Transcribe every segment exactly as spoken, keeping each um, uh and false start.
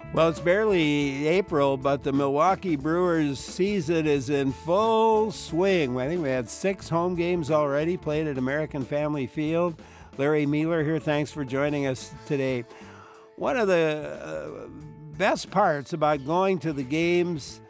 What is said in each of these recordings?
Well, it's barely April, but the Milwaukee Brewers season is in full swing. I think we had six home games already played at American Family Field. Larry Mueller here. Thanks for joining us today. One of the uh, best parts about going to the games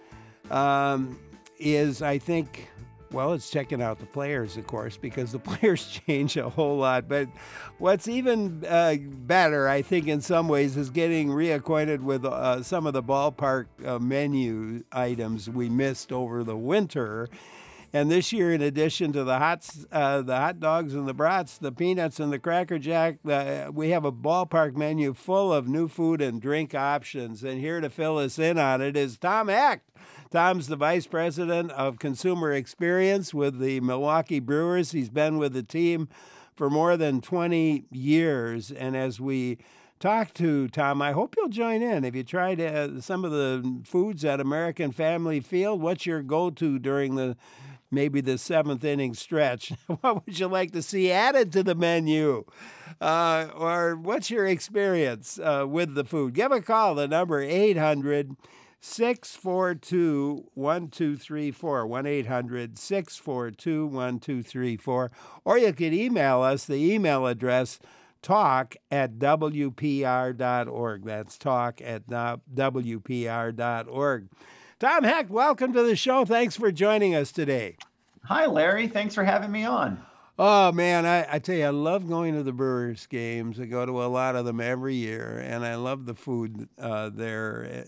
um, is, I think, well, it's checking out the players, of course, because the players change a whole lot. But what's even uh, better, I think, in some ways, is getting reacquainted with uh, some of the ballpark uh, menu items we missed over the winter. And this year, in addition to the hot, uh, the hot dogs and the brats, the peanuts and the Cracker Jack, uh, we have a ballpark menu full of new food and drink options. And here to fill us in on it is Tom Hecht. Tom's the Vice President of Consumer Experience with the Milwaukee Brewers. He's been with the team for more than twenty years. And as we talk to Tom, I hope you'll join in. Have you tried uh, some of the foods at American Family Field? What's your go-to during the maybe the seventh inning stretch? What would you like to see added to the menu? Uh, or what's your experience uh, with the food? Give a call. The number eight hundred, six four two, one two three four, one eight hundred, six four two, one two three four. Or you could email us. The email address, talk at w p r dot org. That's talk at w p r dot org. Tom Hecht, welcome to the show. Thanks for joining us today. Hi, Larry. Thanks for having me on. Oh, man, I, I tell you, I love going to the Brewers games. I go to a lot of them every year, and I love the food uh, there.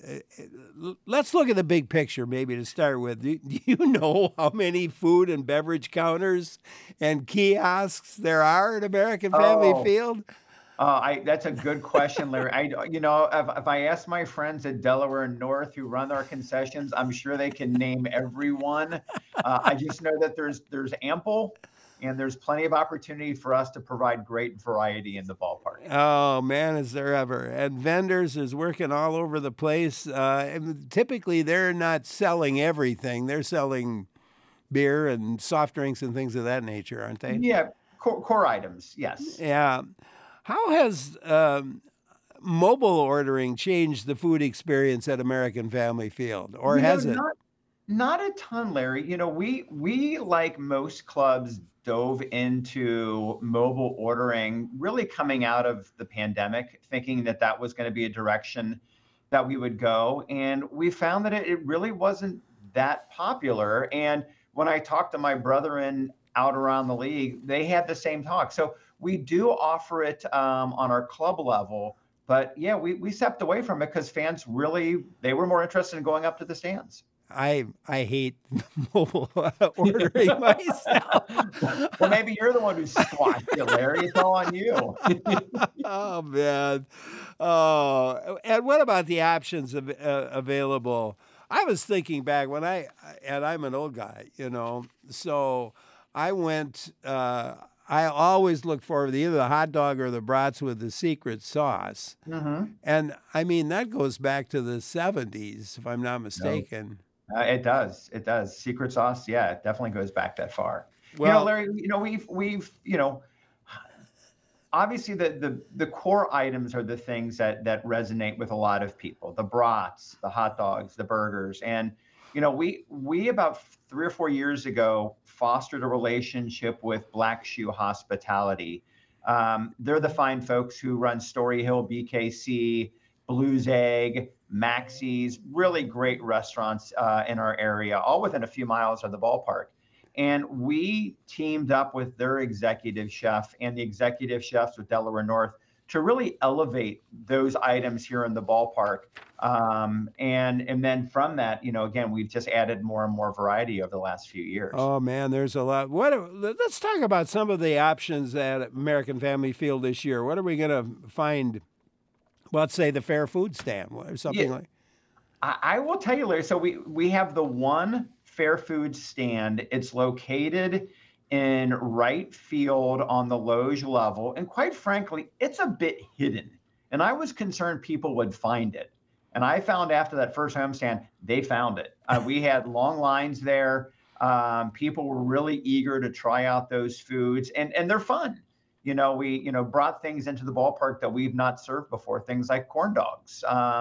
Let's look at the big picture maybe to start with. Do you know how many food and beverage counters and kiosks there are at American Family Oh. Field? Uh, I, that's a good question, Larry. I, you know, if, if I ask my friends at Delaware North who run our concessions, I'm sure they can name everyone. Uh, I just know that there's there's ample, and there's plenty of opportunity for us to provide great variety in the ballpark. Oh, man, is there ever. And vendors is working all over the place. Uh, and typically, they're not selling everything. They're selling beer and soft drinks and things of that nature, aren't they? Yeah, core, core items, yes. Yeah. How has um, mobile ordering changed the food experience at American Family Field, or You know, has it? not not a ton, Larry. You know, we we like most clubs dove into mobile ordering really coming out of the pandemic, thinking that that was going to be a direction that we would go, and we found that it, it really wasn't that popular. And when I talked to my brethren out around the league, they had the same talk. So we do offer it um, on our club level, but yeah, we, we stepped away from it because fans really, they were more interested in going up to the stands. I I hate mobile ordering myself. Well, maybe you're the one who squashed it, Larry. It's all on you. Oh, man. Oh, and what about the options av- uh, available? I was thinking back when I, and I'm an old guy, you know, so I went, uh, I always look forward to either the hot dog or the brats with the secret sauce. hmm And I mean, that goes back to the seventies, if I'm not No, mistaken. uh, it does. It does. Secret sauce. Yeah, it definitely goes back that far. You know, Well, Larry, you know, we've, we've, you know, obviously the, the the core items are the things that that resonate with a lot of people, the brats, the hot dogs, the burgers. And you know, we we about three or four years ago fostered a relationship with Black Shoe Hospitality. Um, they're the fine folks who run Story Hill, BKC, Blues Egg, Maxie's, really great restaurants uh, in our area, all within a few miles of the ballpark. And we teamed up with their executive chef and the executive chefs with Delaware North to really elevate those items here in the ballpark. Um, and and then from that, you know, again, we've just added more and more variety over the last few years. oh man, there's a lot. What? are- let- Let's talk about some of the options at American Family Field this year. What are we going to find? Well, let's say the fair food stand or Yeah, something like. I, I will tell you, Larry. So we we have the one fair food stand. It's located in right field on the loge level, and quite frankly, it's a bit hidden. And I was concerned people would find it. And I found after that first homestand, they found it. Uh, we had long lines there. Um, people were really eager to try out those foods, and and they're fun. You know, we you know brought things into the ballpark that we've not served before. Things like corn dogs. Um,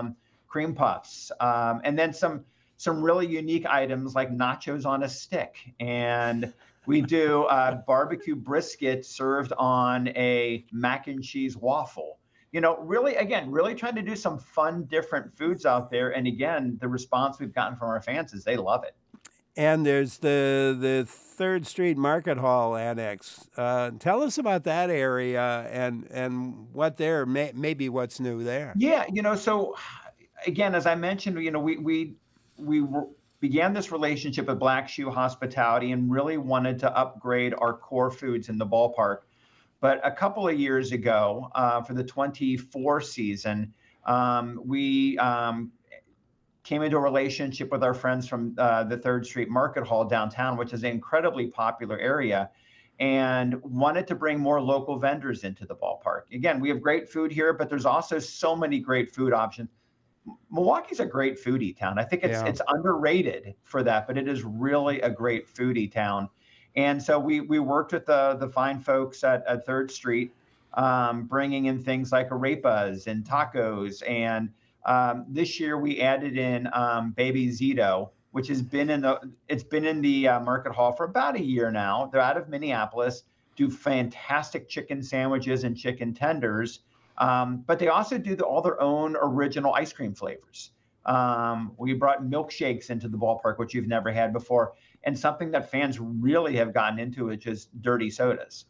cream puffs, um, and then some some really unique items like nachos on a stick. And we do uh, barbecue brisket served on a mac and cheese waffle. You know, really, again, really trying to do some fun, different foods out there. And again, the response we've gotten from our fans is they love it. And there's the the Third Street Market Hall Annex. Uh, tell us about that area and and what there may, maybe what's new there. Yeah, you know, so again, as I mentioned, you know, we we we were, began this relationship with Black Shoe Hospitality and really wanted to upgrade our core foods in the ballpark. But a couple of years ago, uh, for the twenty-four season, um, we um, came into a relationship with our friends from uh, the Third Street Market Hall downtown, which is an incredibly popular area, and wanted to bring more local vendors into the ballpark. Again, we have great food here, but there's also so many great food options. Milwaukee's a great foodie town. I think it's Yeah. it's underrated for that, but it is really a great foodie town. And so we we worked with the the fine folks at, at Third Street, um, bringing in things like arepas and tacos. And um, this year we added in um, Baby Zito, which has been in the it's been in the uh, Market Hall for about a year now. They're out of Minneapolis, do fantastic chicken sandwiches and chicken tenders, um, but they also do the, all their own original ice cream flavors. Um, we brought milkshakes into the ballpark, which you've never had before, and something that fans really have gotten into, which is dirty sodas.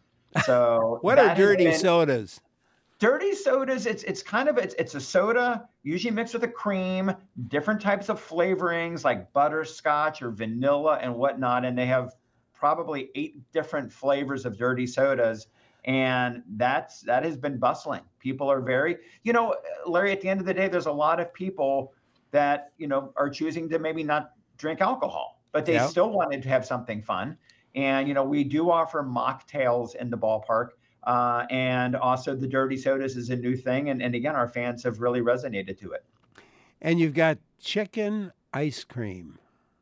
So What are that has dirty been- sodas? Dirty sodas, it's it's kind of it's it's a soda, usually mixed with a cream, different types of flavorings like butterscotch or vanilla and whatnot. And they have probably eight different flavors of dirty sodas. And that's that has been bustling. People are very, you know, Larry, at the end of the day, there's a lot of people that, you know, are choosing to maybe not drink alcohol, but they Yeah. still wanted to have something fun. And, you know, we do offer mocktails in the ballpark. Uh, and also the dirty sodas is a new thing. And, and again, our fans have really resonated to it. And you've got chicken ice cream.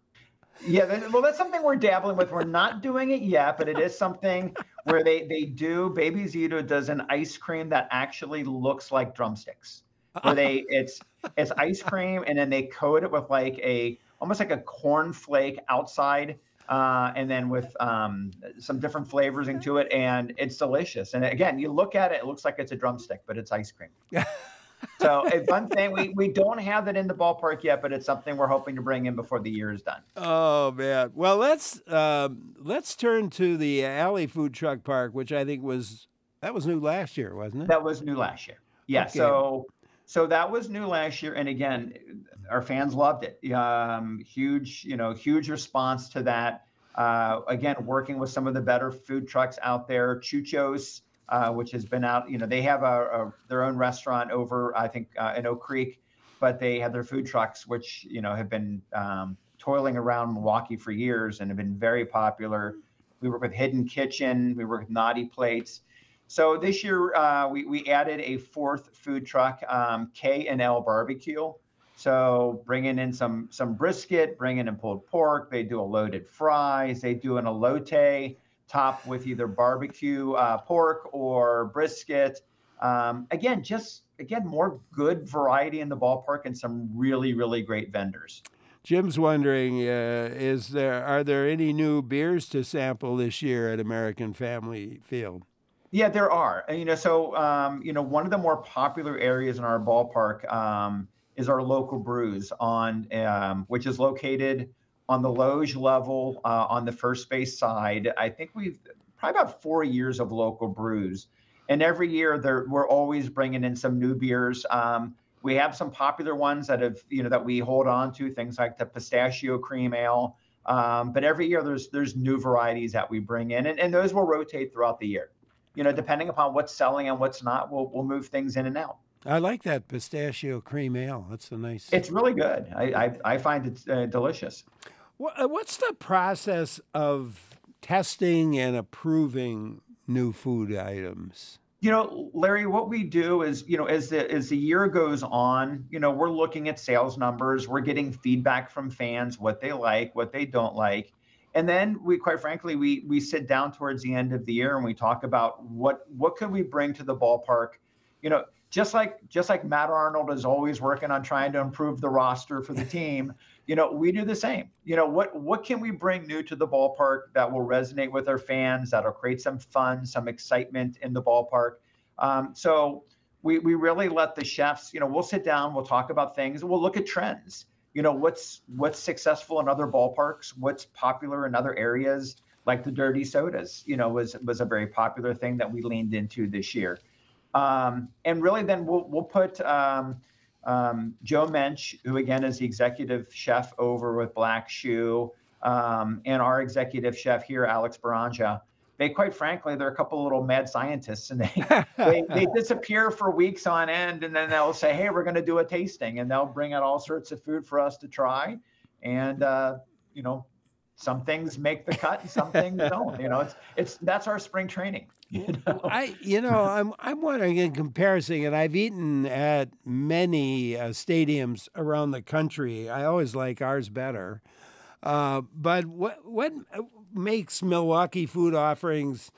Yeah, that, well, that's something we're dabbling with. We're not doing it yet, but it is something where they, they do. Baby Zito does an ice cream that actually looks like drumsticks. Where they it's it's ice cream and then they coat it with like a almost like a cornflake outside. Uh, and then with um, some different flavors into it, and it's delicious. And again, you look at it, it looks like it's a drumstick, but it's ice cream. So a fun thing, we, we don't have that in the ballpark yet, but it's something we're hoping to bring in before the year is done. Oh man! Well, let's um, let's turn to the Alley Food Truck Park, which I think was that was new last year, wasn't it? That was new last year. Yeah. Okay. So so that was new last year, and again, our fans loved it. Um, huge, you know, huge response to that. Uh, again, working with some of the better food trucks out there, Chuchos, uh, which has been out. You know, they have a, a their own restaurant over, I think, uh, in Oak Creek, but they have their food trucks, which you know have been um, toiling around Milwaukee for years and have been very popular. We work with Hidden Kitchen, we work with Naughty Plates. So this year uh, we we added a fourth food truck, um, K and L Barbecue. So bringing in some some brisket, bringing in pulled pork. They do a loaded fries. They do an elote topped with either barbecue uh, pork or brisket. Um, again, just again more good variety in the ballpark and some really really great vendors. Jim's wondering, uh, is there are there any new beers to sample this year at American Family Field? Yeah, there are. And, you know, so um, you know, one of the more popular areas in our ballpark um, is our local brews on, um, which is located on the loge level uh, on the first base side. I think we've probably about four years of local brews, and every year there we're always bringing in some new beers. Um, we have some popular ones that have, you know, that we hold on to, things like the pistachio cream ale. Um, but every year there's there's new varieties that we bring in, and, and those will rotate throughout the year. You know, depending upon what's selling and what's not, we'll we'll move things in and out. I like that pistachio cream ale. That's a nice. It's really good. I I, I find it uh, delicious. Wha- uh, What's the process of testing and approving new food items? You know, Larry, what we do is, you know, as the as the year goes on, you know, we're looking at sales numbers, we're getting feedback from fans, what they like, what they don't like. And then we, quite frankly, we we sit down towards the end of the year and we talk about what what could we bring to the ballpark. You know, just like just like Matt Arnold is always working on trying to improve the roster for the team, you know, we do the same. You know, what what can we bring new to the ballpark that will resonate with our fans, that'll create some fun, some excitement in the ballpark? Um, so we we really let the chefs, you know, we'll sit down, we'll talk about things, we'll look at trends. You know, what's what's successful in other ballparks, what's popular in other areas, like the dirty sodas, you know, was was a very popular thing that we leaned into this year. Um, and really then we'll, we'll put um, um, Joe Mensch, who again is the executive chef over with Black Shoe, um, and our executive chef here, Alex Baranja. They, quite frankly, they're a couple of little mad scientists, and they, they they disappear for weeks on end, and then they'll say, hey, we're going to do a tasting, and they'll bring out all sorts of food for us to try. And, uh, you know, some things make the cut and some things don't. You know, it's it's that's our spring training. You know? I, you know, I'm I'm wondering in comparison, and I've eaten at many uh, stadiums around the country. I always like ours better. Uh, but what what makes Milwaukee food offerings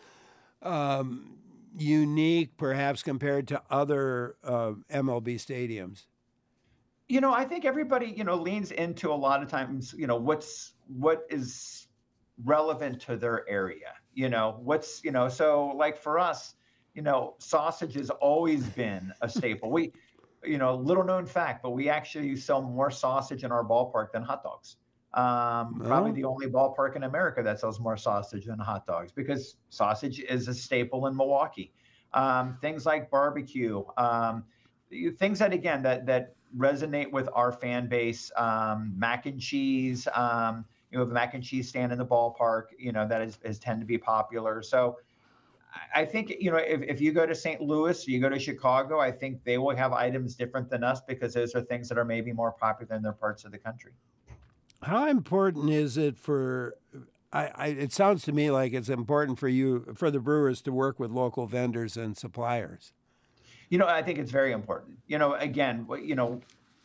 um, unique, perhaps compared to other uh, M L B stadiums? You know, I think everybody, you know, leans into a lot of times, you know, what's what is relevant to their area. You know, what's, you know, so like for us, you know, sausage has always been a staple. We, you know, little known fact, but we actually sell more sausage in our ballpark than hot dogs. Um, Oh. Probably the only ballpark in America that sells more sausage than hot dogs, because sausage is a staple in Milwaukee. Um, things like barbecue, um, you- things that, again, that, that resonate with our fan base, um, mac and cheese, um, you know, the mac and cheese stand in the ballpark, you know, that is, is tend to be popular. So I I think, you know, if, if you go to Saint Louis, you go to Chicago, I think they will have items different than us, because those are things that are maybe more popular in their parts of the country. How important is it for? I, I it sounds to me like it's important for you for the brewers to work with local vendors and suppliers. You know, I think it's very important. You know, again, what- you know,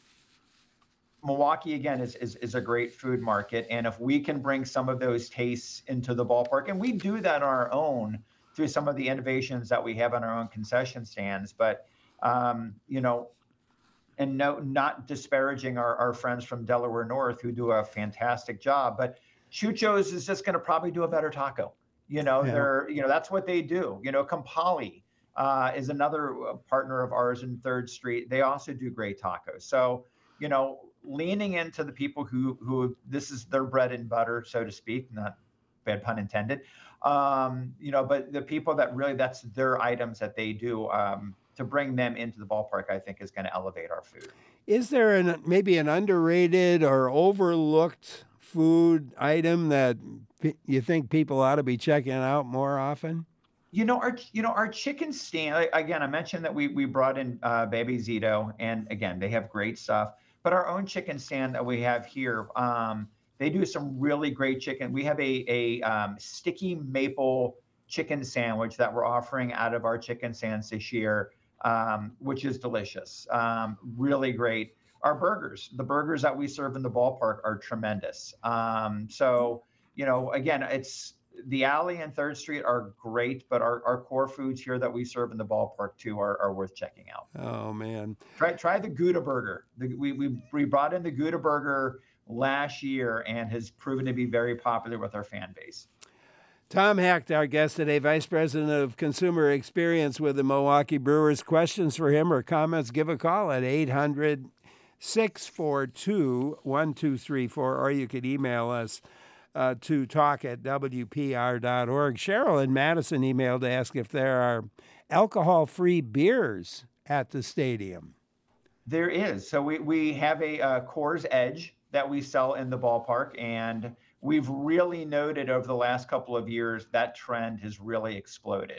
Milwaukee again is, is is a great food market, and if we can bring some of those tastes into the ballpark, and we do that on our own through some of the innovations that we have on our own concession stands, but um, you know, and no, not disparaging our, our friends from Delaware North who do a fantastic job, but Chucho's is just going to probably do a better taco. You know, Yeah. they're, you know, that's what they do. You know, Campali uh, is another uh, partner of ours in Third Street. They also do great tacos. So, you know, leaning into the people who, who this is their bread and butter, so to speak, not bad pun intended. Um, you know, but the people that really, that's their items that they do, um, to bring them into the ballpark, I think is going to elevate our food. Is there an maybe an underrated or overlooked food item that p- you think people ought to be checking out more often? You know, our you know our chicken stand, like, again, I mentioned that we we brought in uh, Baby Zito, and again, they have great stuff. But our own chicken stand that we have here, um, they do some really great chicken. We have a a um, sticky maple chicken sandwich that we're offering out of our chicken stands this year, um, which is delicious, um, really great. Our burgers, the burgers that we serve in the ballpark are tremendous. Um, so, you know, again, it's the alley and Third Street are great, but our, our core foods here that we serve in the ballpark too are, are worth checking out. Oh man. Try try the Gouda burger. The, we, we we brought in the Gouda burger last year and has proven to be very popular with our fan base. Tom Hecht, our guest today, Vice President of Consumer Experience with the Milwaukee Brewers. Questions for him or comments, give a call at eight hundred, six four two, one two three four, or you could email us uh, to talk at W P R dot org. Cheryl in Madison emailed to ask if there are alcohol-free beers at the stadium. There is. So we, we have a uh, Coors Edge that we sell in the ballpark, and we've really noted over the last couple of years that trend has really exploded.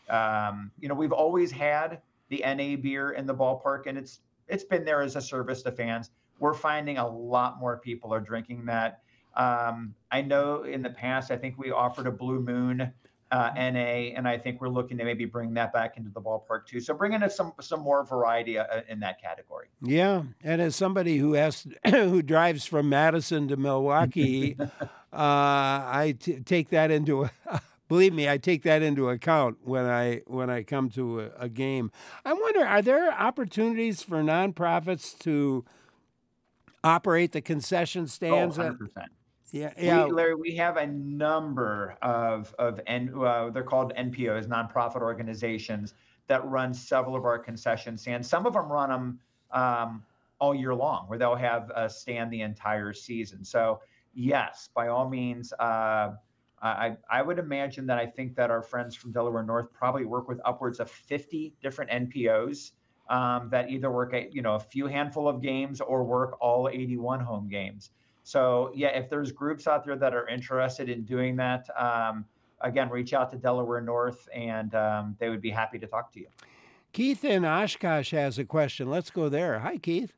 Um, you know, we've always had the N A beer in the ballpark, and it's it's been there as a service to fans. We're finding a lot more people are drinking that. Um, I know in the past, I think we offered a Blue Moon uh, N A, and I think we're looking to maybe bring that back into the ballpark too. So bringing us some some more variety uh, in that category. Yeah, and as somebody who has who drives from Madison to Milwaukee, uh, I t- take that into Believe me, I take that into account when I when I come to a, a game. I wonder, are there opportunities for nonprofits to operate the concession Oh, stands? At, one hundred percent. yeah, We, yeah, Larry, we have a number of of N, uh, they're called N P Os, nonprofit organizations that run several of our concession stands. Some of them run them um, all year long, where they'll have a stand the entire season. So yes, by all means, uh, I I would imagine that I think that our friends from Delaware North probably work with upwards of fifty different N P Os um, that either work at you know a few handful of games or work all eighty-one home games. So yeah, if there's groups out there that are interested in doing that, um, again, reach out to Delaware North, and um, they would be happy to talk to you. Keith in Oshkosh has a question. Let's go there. Hi, Keith.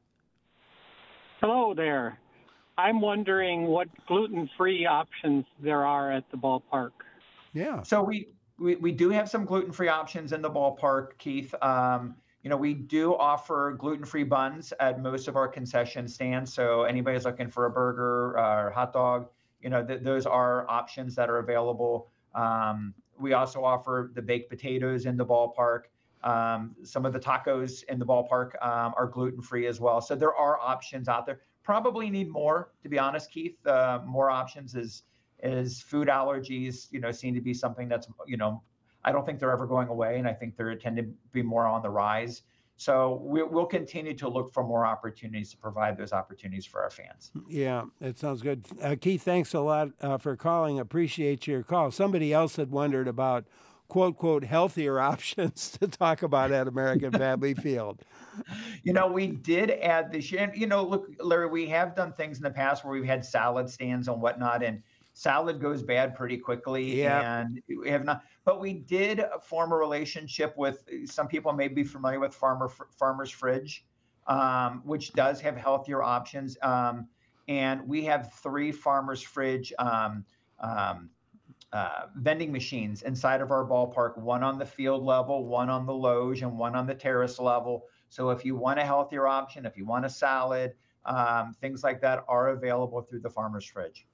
Hello there. I'm wondering what gluten-free options there are at the ballpark. Yeah. So we we, we do have some gluten-free options in the ballpark, Keith. Um, you know, we do offer gluten-free buns at most of our concession stands. So anybody's looking for a burger uh, or hot dog, you know, th- those are options that are available. Um, we also offer the baked potatoes in the ballpark. Um, some of the tacos in the ballpark um, are gluten-free as well. So there are options out there. Probably need more, to be honest, Keith. Uh, more options is is food allergies, you know, seem to be something that's, you know, I don't think they're ever going away, and I think they're tend to be more on the rise. So we, we'll continue to look for more opportunities to provide those opportunities for our fans. Yeah, it sounds good. Uh, Keith, thanks a lot uh, for calling. Appreciate your call. Somebody else had wondered about quote, quote, healthier options to talk about at American Family Field. You know, we did add this year, and, you know, look, Larry, we have done things in the past where we've had salad stands and whatnot, and salad goes bad pretty quickly. Yeah. And we have not, but we did form a relationship with some people may be familiar with Farmer Farmer's Fridge, um, which does have healthier options. Um, and we have three Farmer's Fridge um, um, uh, vending machines inside of our ballpark, one on the field level, one on the loge, and one on the terrace level. So if you want a healthier option, if you want a salad, um, things like that are available through the Farmer's Fridge.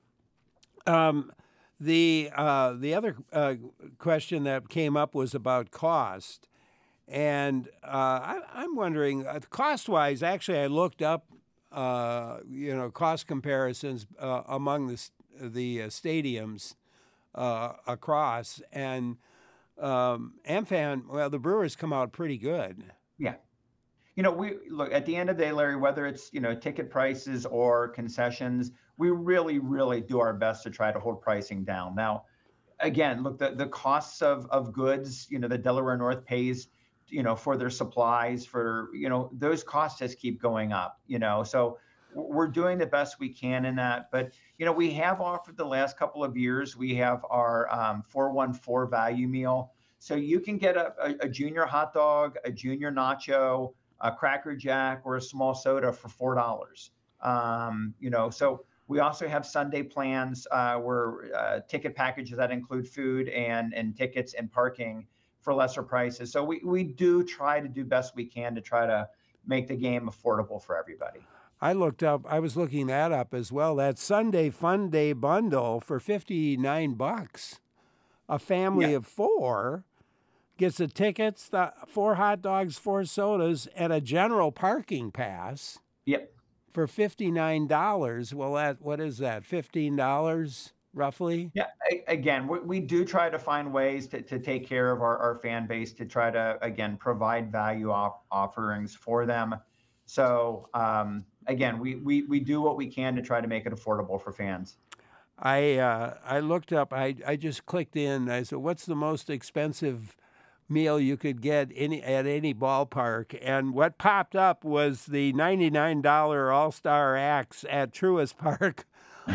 Um, the uh, the other uh, question that came up was about cost, and uh, I, I'm wondering, uh, cost-wise. Actually, I looked up, uh, you know, cost comparisons uh, among the the uh, stadiums uh, across, and um, AmFan. Well, the Brewers come out pretty good. Yeah. You know, we look at the end of the day, Larry, whether it's, you know, ticket prices or concessions, we really, really do our best to try to hold pricing down. Now, again, look, the, the costs of, of goods, you know, the Delaware North pays, you know, for their supplies, for, you know, those costs just keep going up, you know, so we're doing the best we can in that. But, you know, we have offered the last couple of years, we have our um, four one four value meal. So you can get a, a, a junior hot dog, a junior nacho, a Cracker Jack, or a small soda for four dollars. Um, you know, so we also have Sunday plans uh, where uh, ticket packages that include food and and tickets and parking for lesser prices. So we we do try to do best we can to try to make the game affordable for everybody. I looked up. I was looking that up as well. That Sunday Fun Day bundle for fifty-nine bucks, a family Yeah. of four gets the tickets, the four hot dogs, four sodas, and a general parking pass Yep. for fifty-nine dollars. Well, that what is that? fifteen dollars roughly? Yeah. a- Again, we, we do try to find ways to, to take care of our, our fan base, to try to, again, provide value off, offerings for them. So, um, again, we, we, we do what we can to try to make it affordable for fans. I uh, I looked up. I I just clicked in. I said, "What's the most expensive meal you could get any at any ballpark?" And what popped up was the ninety-nine dollars All-Star Axe at Truist Park,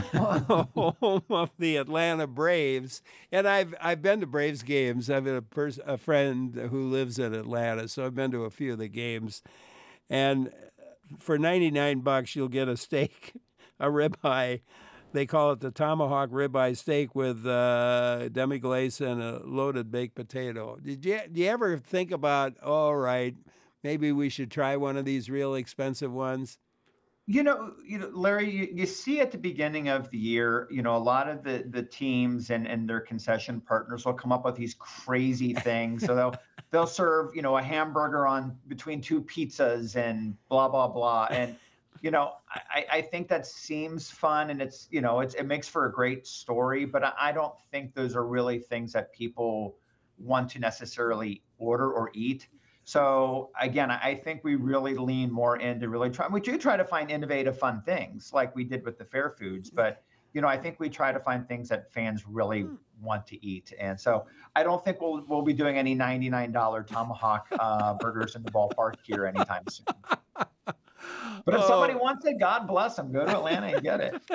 home of the Atlanta Braves. And I've I've been to Braves games. I've a pers- a friend who lives in Atlanta, so I've been to a few of the games. And for ninety-nine bucks, you'll get a steak, a ribeye. They call it the tomahawk ribeye steak with uh, demi-glace and a loaded baked potato. Did you, do you ever think about, all right, maybe we should try one of these real expensive ones? You know, you know, Larry, you, you see at the beginning of the year, you know, a lot of the the teams and and their concession partners will come up with these crazy things. So they'll they'll serve, you know, a hamburger on between two pizzas and blah blah blah. And you know, I, I think that seems fun and it's, you know, it's it makes for a great story, but I, I don't think those are really things that people want to necessarily order or eat. So again, I think we really lean more into really try. We do try to find innovative, fun things like we did with the fair foods, but you know, I think we try to find things that fans really want to eat. And so I don't think we'll we'll be doing any ninety-nine dollars tomahawk uh, burgers in the ballpark here anytime soon. But if somebody Oh. wants it, God bless them. Go to Atlanta and get it.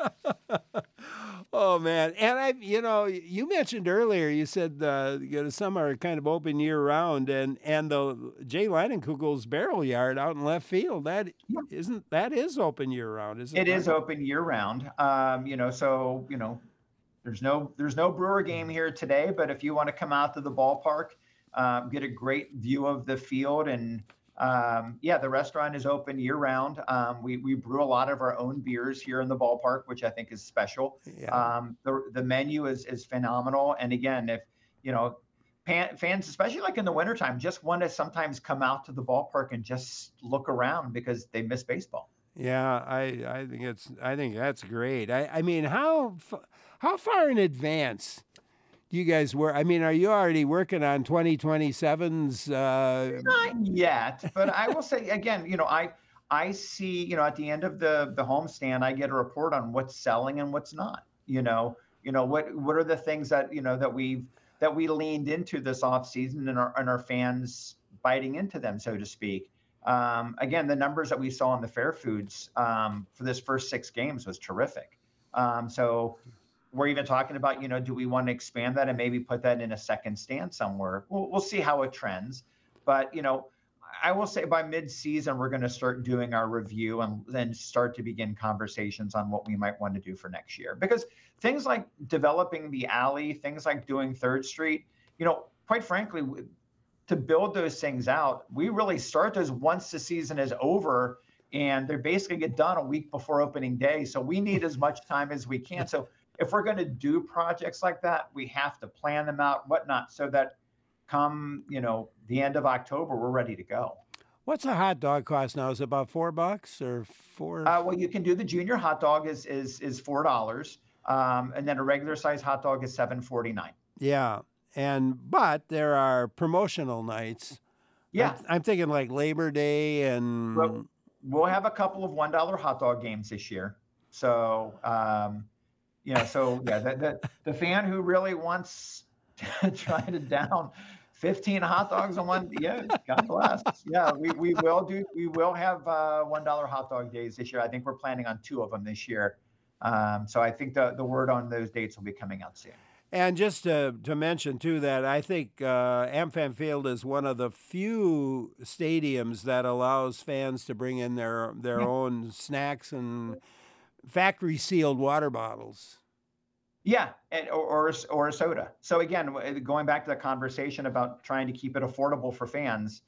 Oh man, and I, you know, you mentioned earlier. You said uh, you know, some are kind of open year round, and and the Jay Leinenkugel's Barrel Yard out in left field. That Yeah. isn't that is open year round, isn't it? It is open year round. Um, you know, so you know, there's no there's no Brewer game here today, but if you want to come out to the ballpark, um, get a great view of the field, and um, yeah, the restaurant is open year round. Um, we we brew a lot of our own beers here in the ballpark, which I think is special. Yeah. Um, the the menu is is phenomenal, and again, if you know. Pan, fans, especially like in the wintertime, just want to sometimes come out to the ballpark and just look around because they miss baseball. Yeah, I, I think it's I think that's great. I, I mean, how f- how far in advance do you guys work? I mean, are you already working on twenty twenty-seven's? Uh, Not yet, but I will say again, you know, I I see, you know, at the end of the the homestand, I get a report on what's selling and what's not. You know, you know what what are the things that you know that we've that we leaned into this off season and our and our fans biting into them, so to speak. Um, again, the numbers that we saw in the Fair Foods um, for this first six games was terrific. Um, so we're even talking about, you know, do we want to expand that and maybe put that in a second stand somewhere? We'll, we'll see how it trends. But, you know, I will say by mid-season, we're going to start doing our review and then start to begin conversations on what we might want to do for next year. Because things like developing the alley, things like doing Third Street, you know, quite frankly, to build those things out, we really start those once the season is over, and they basically get done a week before opening day. So we need as much time as we can. So if we're going to do projects like that, we have to plan them out, whatnot, so that come, you know, the end of October, we're ready to go. what's a hot dog cost now? Is it about four bucks or four? Uh, well, you can do the junior hot dog is is is four dollars, um, and then a regular size hot dog is seven forty nine. Yeah, and but there are promotional nights. Yeah, I'm, I'm thinking like Labor Day and. Well, we'll have a couple of one dollar hot dog games this year. So, um, you know, so yeah, the, the the fan who really wants to try to down fifteen hot dogs on one, yeah, God bless. Yeah, we, we will do. We will have uh, one dollar hot dog days this year. I think we're planning on two of them this year. Um, so I think the the word on those dates will be coming out soon. And just to, to mention, too, that I think uh, AmFam Field is one of the few stadiums that allows fans to bring in their, their Yeah. own snacks and factory-sealed water bottles. Yeah, and, or, or a- or a soda. So again, going back to the conversation about trying to keep it affordable for fans,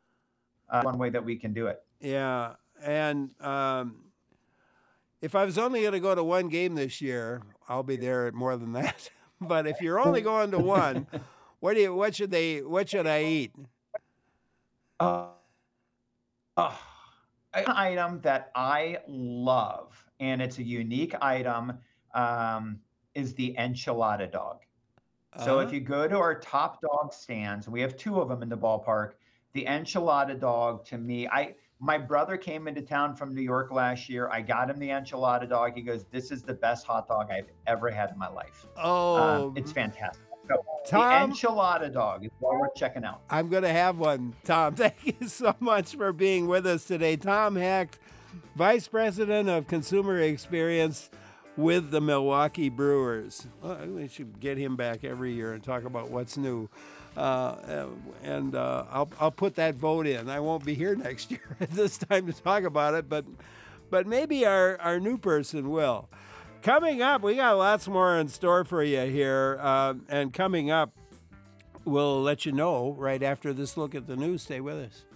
uh, one way that we can do it. Yeah, and um, if I was only going to go to one game this year, I'll be there at more than that. But if you're only going to one, what do you? What should they? What should I eat? Uh, uh, an item that I love, and it's a unique item, um, is the enchilada dog. So Uh-huh. if you go to our top dog stands, and we have two of them in the ballpark, the enchilada dog to me, I my brother came into town from New York last year. I got him the enchilada dog. He goes, "This is the best hot dog I've ever had in my life." Oh, Um, it's fantastic. So Tom? the enchilada dog is what we're checking out. I'm going to have one. Tom, thank you so much for being with us today. Tom Hecht, Vice President of Consumer Experience with the Milwaukee Brewers. Well, we should get him back every year and talk about what's new. Uh, and uh, I'll, I'll put that vote in. I won't be here next year at this time to talk about it, but but maybe our, our new person will. Coming up, we got lots more in store for you here. Uh, and coming up, we'll let you know right after this look at the news. Stay with us.